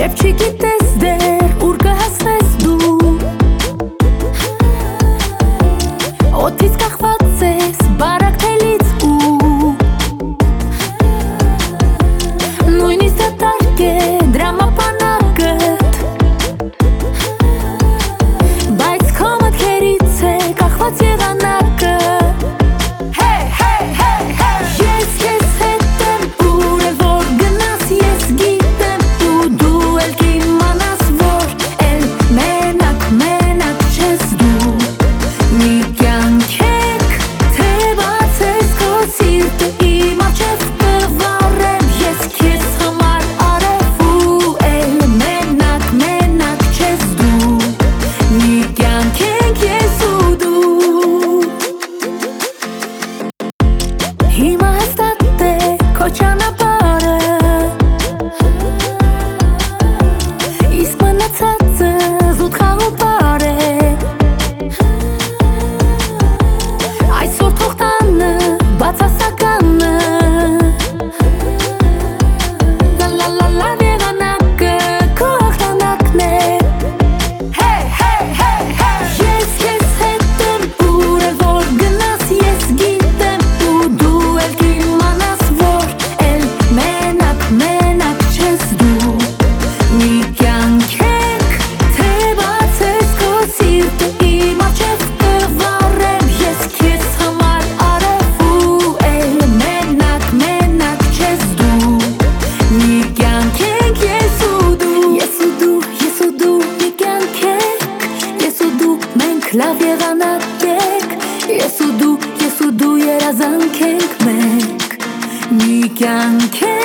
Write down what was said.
Եվ չգիտես դեռ ուր կհասնես դու Օդից կախված ես բարակ թելից ու Նույնիսկ դատարկ է դրամապանակըտ Բայց քո մտքերից է կախված եղանակը Հիմա հստատ է քո ճանապարհը Իսկ մնացածը զուտ խաղապար է Այսօր թող տանը բացասականը Լավ եղանակը քո ախտանակն է Ես քեզ հետ եմ ուր էլ որ գնաս ես գիտեմ ու դու էլ կիմանաս որ էլ մենակ չես դու Մի կյանք ենք թե բացես քո սիրտը իմ առջև կվառեմ ես քեզ համար արև ու էլ մենակ չես դու Մի կյանք ենք ես ու դու մի կյանք ենք ես ու դու մենք լավ եղանակ ենք ես ու դու երազանք ենք մենք Մի կյանք ենք